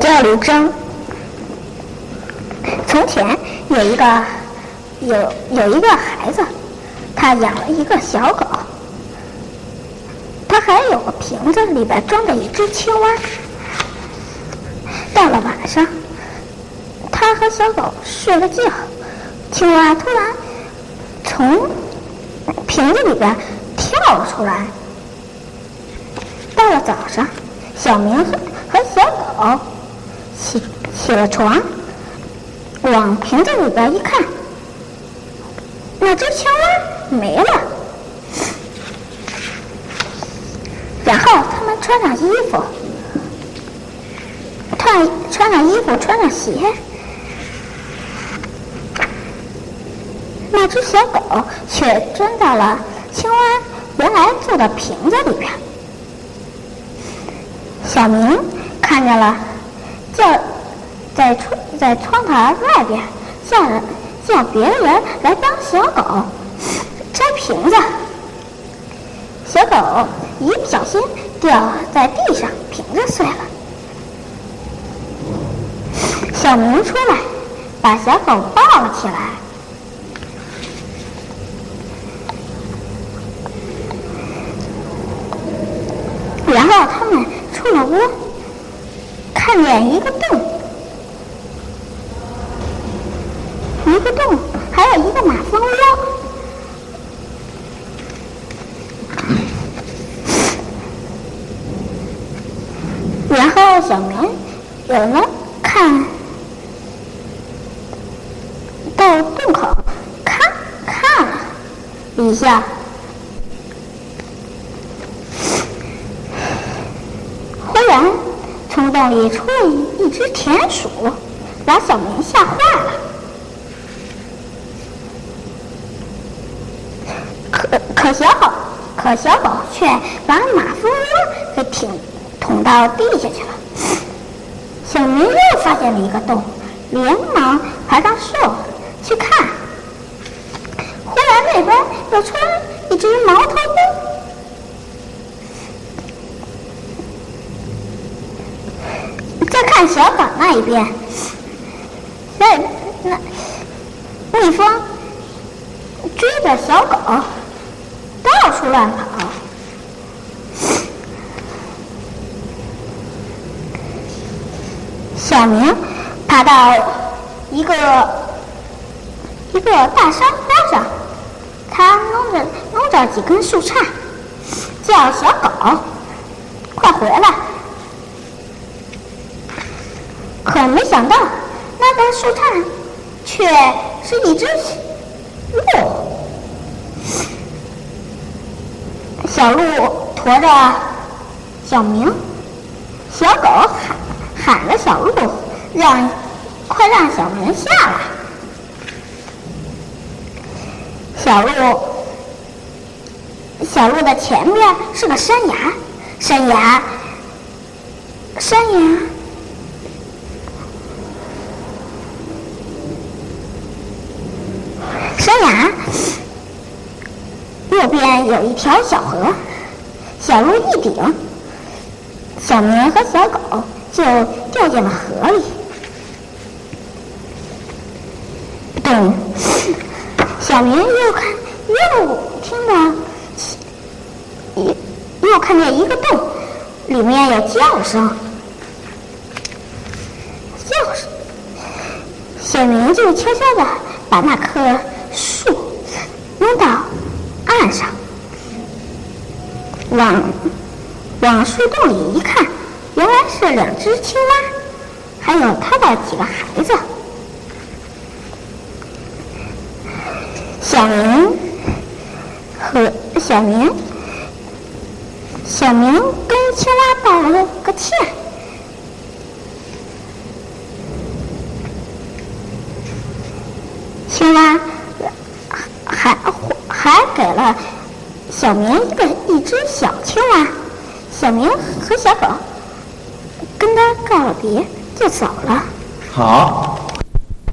叫刘征。从前有一个孩子，他养了一个小狗，他还有个瓶子，里边装着一只青蛙。到了晚上，他和小狗睡了觉，青蛙突然从瓶子里边跳了出来。到了早上，小明和小狗起了床，往瓶子里边一看，那只青蛙没了。然后他们穿上衣服，穿上鞋，那只小狗却钻到了青蛙原来住的瓶子里边。小明看见了，在窗台外边叫别人来帮小狗摘瓶子。小狗一不小心掉在地上，瓶子碎了。小明出来把小狗抱了起来。然后他们出了屋，看见一个洞，还有一个马蜂窝。然后小明有人看到洞口看了一下，忽然从洞里出了一只田鼠，把小明吓坏了。可小狗却把马蜂窝给捅到地下去了。小明又发现了一个洞，连忙爬上树去看。忽然那边又出来一只猫头鹰。再看小狗那一边，蜜蜂追着小狗到处乱跑。小明爬到一个大山坡上，他弄着几根树杈，叫小狗快回来。可没想到那根树杈却是一只鹿。小鹿驮着小明，小狗喊着小鹿快让小明下来。小鹿的前面是个山崖，山崖右边有一条小河，小鹿一顶，小明和小狗就掉进了河里。小明又看见一个洞，里面有叫声。小明就悄悄地把那棵树扔到岸上，往树洞里一看，原来是2只青蛙，还有他的几个孩子。小明跟青蛙道了个歉，青蛙还给了小明一只小青蛙。小明和小狗跟他告了别就走了。 好。